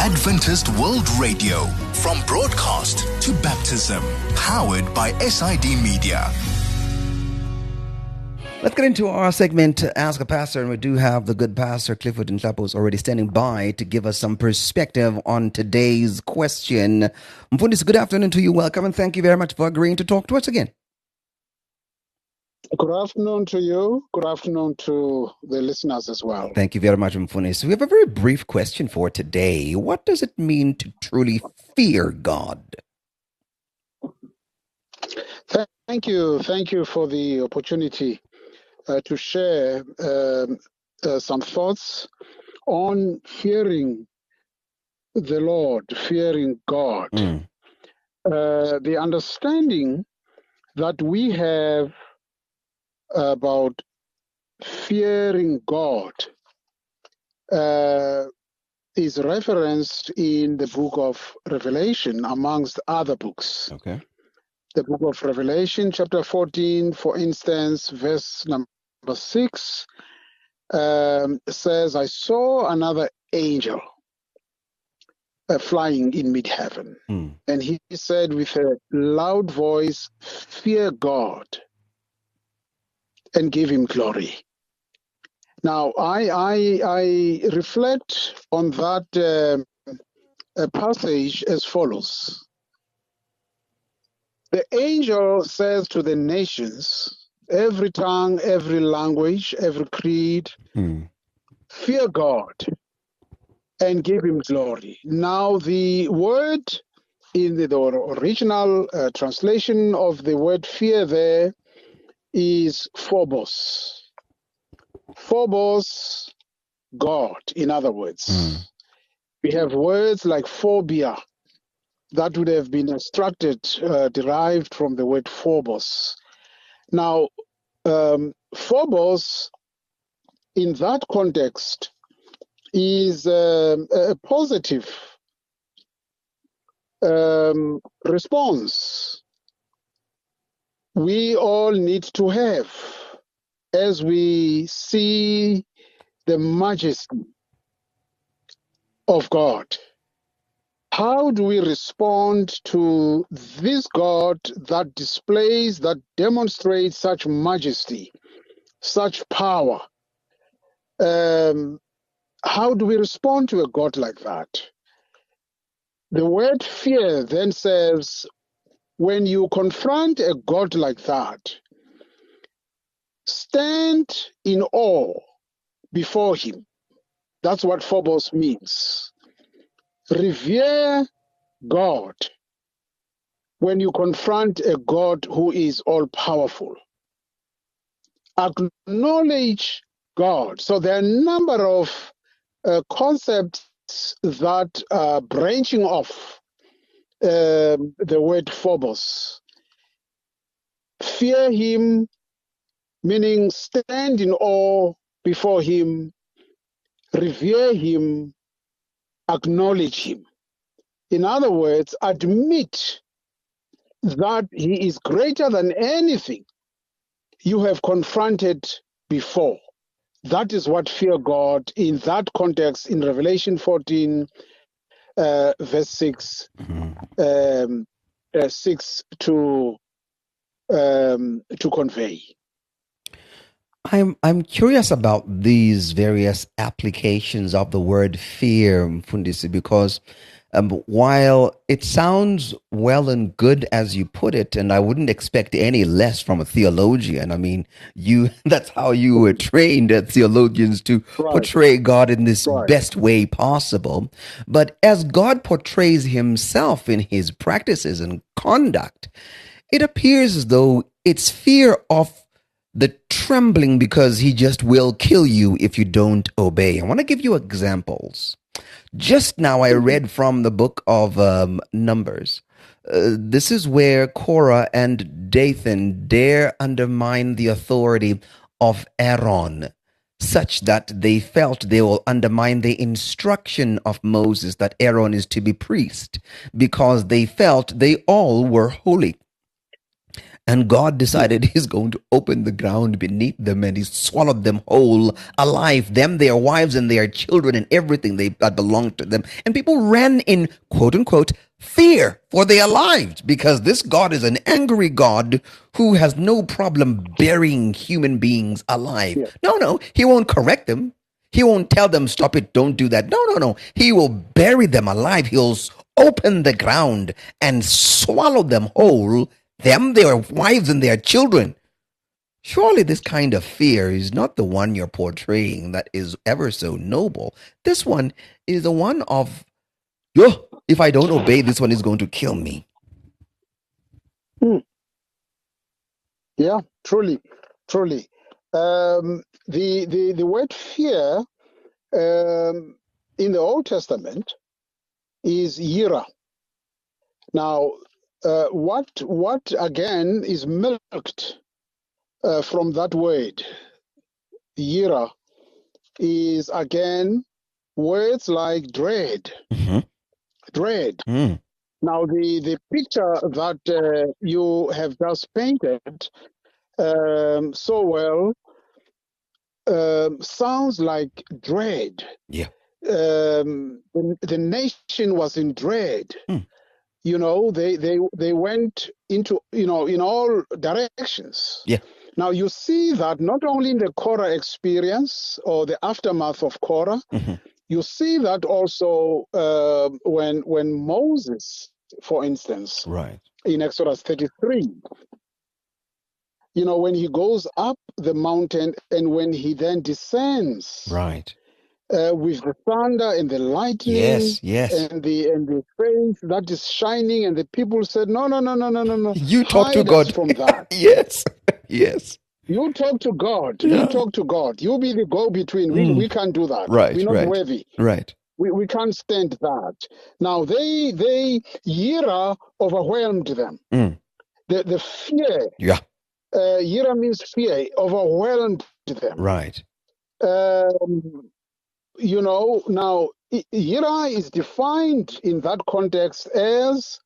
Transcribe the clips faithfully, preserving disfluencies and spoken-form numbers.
Adventist World Radio, from broadcast to baptism, powered by S I D Media. Let's get into our segment, Ask a Pastor, and we do have the good pastor, Clifford Nhlapo's already standing by to give us some perspective on today's question. Mfundisi, good afternoon to you. Welcome, and thank you very much for agreeing to talk to us again. Good afternoon to you. Good afternoon to the listeners as well. Thank you very much, Mfundisi. We have a very brief question for today. What does it mean to truly fear God? Thank you. Thank you for the opportunity uh, to share um, uh, some thoughts on fearing the Lord, fearing God. Mm. Uh, the understanding that we have about fearing God uh, is referenced in the book of Revelation, amongst other books. Okay. The book of Revelation, chapter fourteen, for instance, verse number six, um, says, I saw another angel uh, flying in mid-heaven. Mm. And he said with a loud voice, fear God and give him glory. Now, I I, I reflect on that uh, passage as follows. The angel says to the nations, every tongue, every language, every creed, Mm. fear God and give him glory. Now, the word in the, the original uh, translation of the word fear there is phobos. Phobos, God, in other words. Mm. We have words like phobia that would have been extracted, uh, derived from the word phobos. Now, um, phobos, in that context, is um, a positive um, response we all need to have as we see the majesty of God. How do we respond to this God that displays, that demonstrates such majesty, such power? Um, how do we respond to a God like that? The word fear then says, when you confront a God like that, stand in awe before him. That's what phobos means. Revere God when you confront a God who is all-powerful. Acknowledge God. So there are a number of uh, concepts that are branching off uh, the word phobos. Fear him, meaning stand in awe before him, revere him, acknowledge him. In other words, admit that he is greater than anything you have confronted before. That is what fear God in that context in Revelation fourteen, uh, verse six, Mm-hmm. um, uh, six to um, to convey. I'm I'm curious about these various applications of the word fear, Mfundisi, because um, while it sounds well and good as you put it, and I wouldn't expect any less from a theologian. I mean, you that's how you were trained as theologians to Right. portray God in this Right. best way possible. But as God portrays himself in his practices and conduct, it appears as though it's fear of the trembling because he just will kill you if you don't obey. I want to give you examples. Just now I read from the book of um, Numbers. Uh, this is where Korah and Dathan dare undermine the authority of Aaron, such that they felt they will undermine the instruction of Moses that Aaron is to be priest, because they felt they all were holy. And God decided He's going to open the ground beneath them, and He swallowed them whole, alive, them, their wives, and their children, and everything they, that belonged to them. And people ran in, quote unquote, fear for their lives, because this God is an angry God who has no problem burying human beings alive. Yeah. No, no, He won't correct them. He won't tell them, stop it, don't do that. No, no, no. He will bury them alive. He'll open the ground and swallow them whole, them, their wives, and their children. Surely this kind of fear is not the one you're portraying that is ever so noble. This one is the one of, oh, if I don't obey, this one is going to kill me. Hmm. Yeah, truly, truly. Um, the, the, the word fear um, in the Old Testament is yira. Now, uh, what what again is milked uh, from that word yira is again words like dread, Mm-hmm. dread. Mm. Now, the the picture that uh, you have just painted um, so well um, sounds like dread. Yeah. Um, the, the nation was in dread. Mm. You know, they, they they went into, you know, in all directions. Yeah. Now you see that not only in the Korah experience or the aftermath of Korah, Mm-hmm. you see that also uh, when when Moses, for instance, Right. in Exodus thirty-three, you know, when he goes up the mountain and when he then descends, Right. uh, with the thunder and the lightning, Yes, yes. and the and the face that is shining, and the people said, "No, no, no, no, no, no, no! You talk to Hide us God. from that. Yes. Yes. You talk to God. Yeah. You talk to God. You be the go-between. We Mm. we can't do that. Right, We're not right. worthy. Right. We we can't stand that." Now they they Yira overwhelmed them. Mm. The the fear. Yeah. Uh, Yira means fear. Overwhelmed them. Right. Um, you know, now Yira is defined in that context as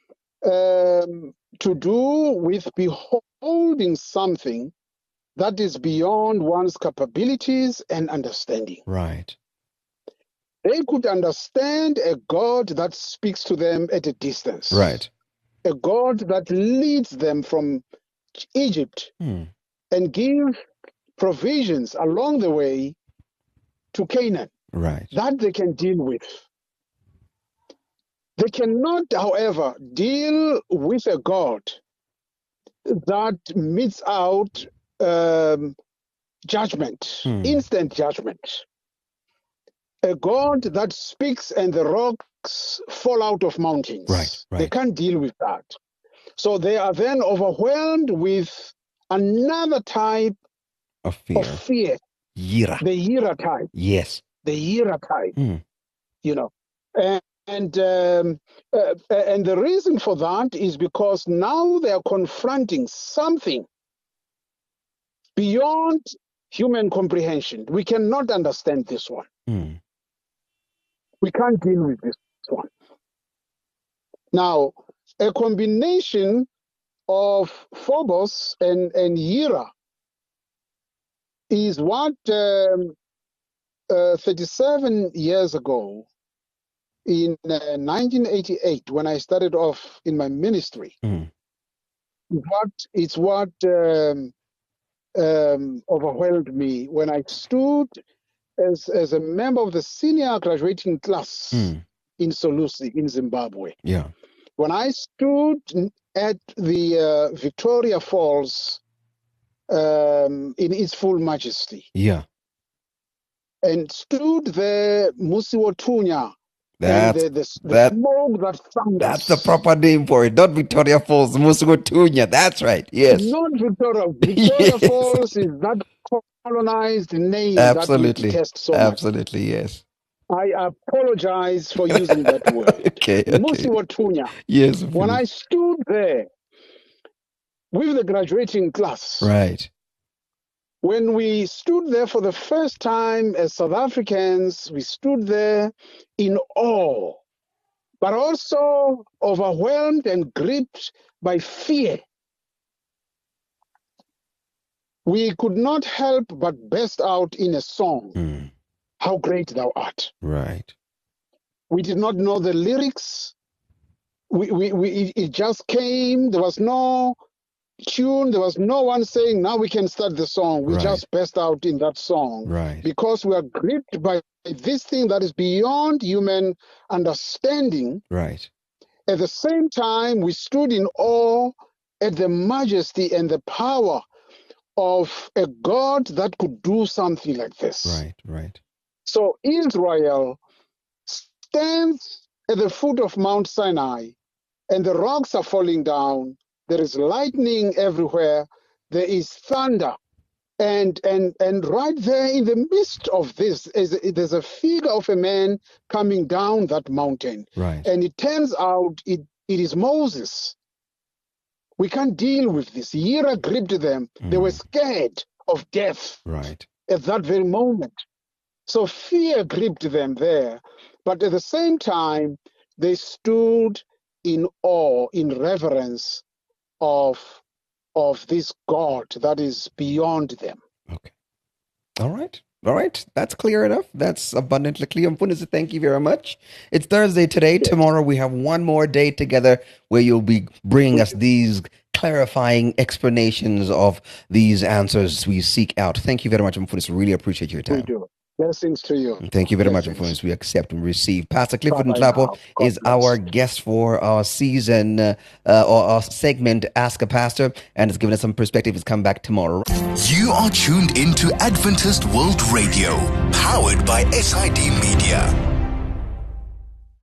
um, to do with beholding something that is beyond one's capabilities and understanding. Right. They could understand a God that speaks to them at a distance. Right. A God that leads them from Egypt Mm. and gives provisions along the way to Canaan. Right. That they can deal with. They cannot, however, deal with a God that meets out um, judgment, Hmm. instant judgment. A God that speaks and the rocks fall out of mountains. Right, right. They can't deal with that. So they are then overwhelmed with another type Of fear. of fear, Yira. the Yira type. Yes. The Yira type. Mm. You know, and and, um, uh, and the reason for that is because now they are confronting something beyond human comprehension. We cannot understand this one. Mm. We can't deal with this one. Now, a combination of Phobos and and Yira is what um, uh, thirty-seven years ago, in uh, nineteen eighty-eight, when I started off in my ministry, Mm. what it's what um, um, overwhelmed me when I stood as as a member of the senior graduating class Mm. in Solusi in Zimbabwe. Yeah. When I stood at the uh, Victoria Falls um, in its full majesty Yeah. and stood there, Musiwotunya, and That's the, the, the that- smoke that thunders. that's the proper name for it. Not Victoria Falls, Musiwotunya. That's right. Yes. Not Victoria. Victoria Yes. Falls is that colonized name that we Absolutely. detest so much. Absolutely. Yes. I apologize for using that word. Okay. Okay. Musiwotunya. Yes. When I stood there with the graduating class, Right. when we stood there for the first time as South Africans, we stood there in awe, but also overwhelmed and gripped by fear. we could not help but burst out in a song, Mm. How Great Thou Art. Right. We did not know the lyrics. We, we, we, it- it just came. There was no tune. There was no one saying, now we can start the song. We Right. just burst out in that song Right. because we are gripped by this thing that is beyond human understanding. Right. At the same time, we stood in awe at the majesty and the power of a God that could do something like this. Right. Right. So Israel stands at the foot of Mount Sinai, and the rocks are falling down. There is lightning everywhere. There is thunder. And and and right there in the midst of this is there's a figure of a man coming down that mountain. Right. And it turns out it, it is Moses. We can't deal with this. Yira gripped them. They were scared of death Right. at that very moment. So fear gripped them there. But at the same time, they stood in awe, in reverence of, of this God that is beyond them. Okay. All right. All right. That's clear enough. That's abundantly clear. Mfundisi, thank you very much. It's Thursday today. Tomorrow we have one more day together where you'll be bringing us these clarifying explanations of these answers we seek out. Thank you very much, Mfundisi. Really appreciate your We time. do. Blessings to you. Thank you very much, Blessings. Influence. We accept and receive. Pastor Clifford Bye-bye Nhlapo now. God is bless. our guest for our season uh, uh, or our segment, Ask a Pastor, and has given us some perspective. He's come back tomorrow. You are tuned into Adventist World Radio, powered by S I D Media.